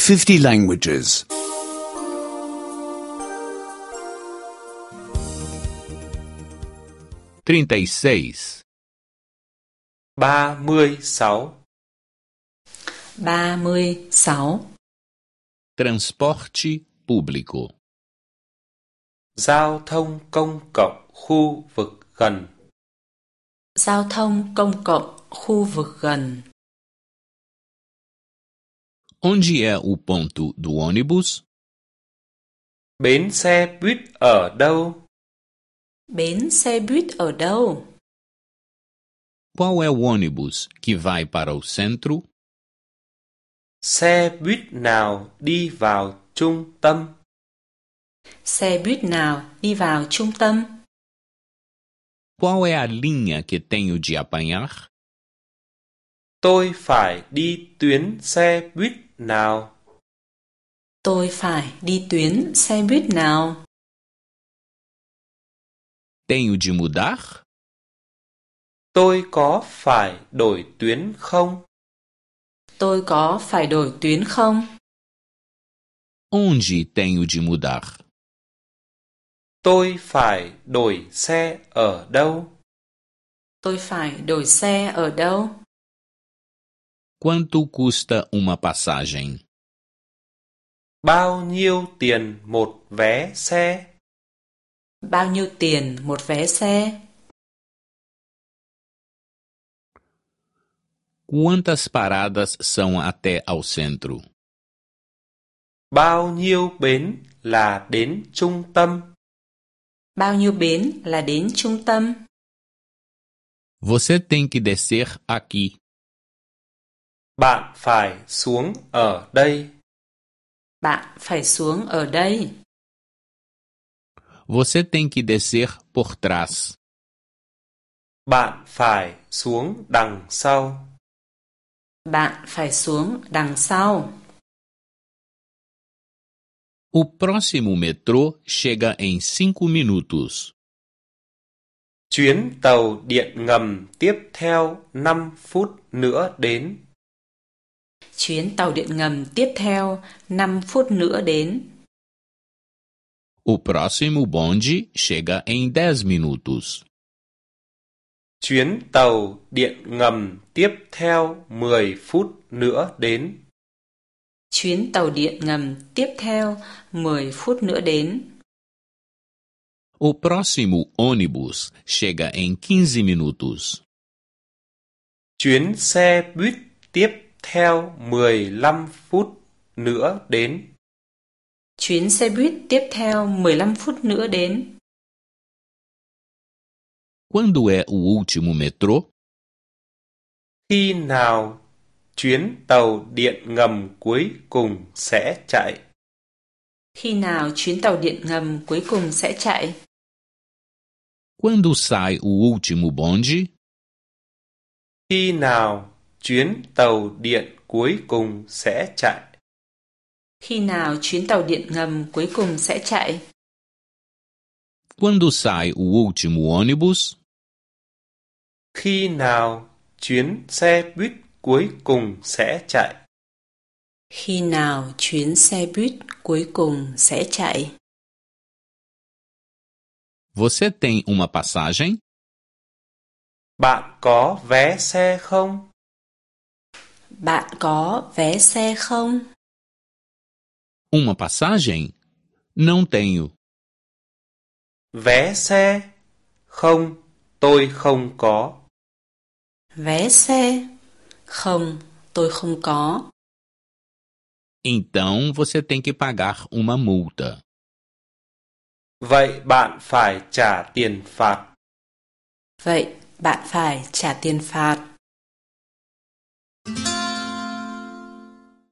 50 languages. 36. 36. 36. Transporte público. Giao thông công cộng khu vực gần. Giao thông công cộng khu vực gần. Onde é o ponto do ônibus? Bến xe buýt ở đâu? Bến xe buýt ở đâu? Qual é o ônibus que vai para o centro? Xe buýt nào đi vào trung tâm? Xe buýt nào đi vào trung tâm? Qual é a linha que tenho de apanhar? Tôi phải đi tuyến xe buýt nào? Tôi phải đi tuyến xe buýt nào? Tenho de mudar? Tôi có phải đổi tuyến không? Tôi có phải đổi tuyến không? Onde tenho de mudar? Tôi phải đổi xe ở đâu? Tôi phải đổi xe ở đâu? Quanto custa uma passagem? Bao nhiêu tiền một vé xe? Bao nhiêu tiền một vé xe? Quantas paradas são até ao centro? Bao nhiêu bến là đến trung tâm? Bao nhiêu bến là đến trung tâm? Você tem que descer aqui. Bạn phải xuống ở đây. Bạn phải xuống ở đây. Você tem que descer por trás. Bạn phải xuống đằng sau. Bạn phải xuống đằng sau. O próximo metrô chega em 5 minutos. Chuyến tàu điện ngầm tiếp theo 5 phút nữa đến. Chuyến tàu điện ngầm tiếp theo 5 phút nữa đến. O próximo bonde chega em 10 minutos. Chuyến tàu điện ngầm tiếp theo 10 phút nữa đến. Chuyến tàu điện ngầm tiếp theo 10 phút nữa đến. O próximo ônibus chega em 15 minutos. Chuyến xe buýt tiếp theo 15 phút nữa đến. Chuyến xe buýt tiếp theo 15 phút nữa đến. Quando é o último metrô? Khi nào chuyến tàu điện ngầm cuối cùng sẽ chạy? Khi nào chuyến tàu điện ngầm cuối cùng sẽ chạy? Quando sai o último bonde? Khi nào chuyến tàu điện cuối cùng sẽ chạy? Khi nào chuyến tàu điện ngầm cuối cùng sẽ chạy? Quando sai o último ônibus? Khi nào chuyến xe buýt cuối cùng sẽ chạy? Khi nào chuyến xe buýt cuối cùng sẽ chạy? Você tem uma passagem? Bạn có vé xe không? Bạn có vé xe không? Uma passagem? Não tenho. Vé xe? Không, tôi không có. Vé xe? Không, tôi không có. Então você tem que pagar uma multa. Vậy bạn phải trả tiền phạt. Vậy bạn phải trả tiền phạt.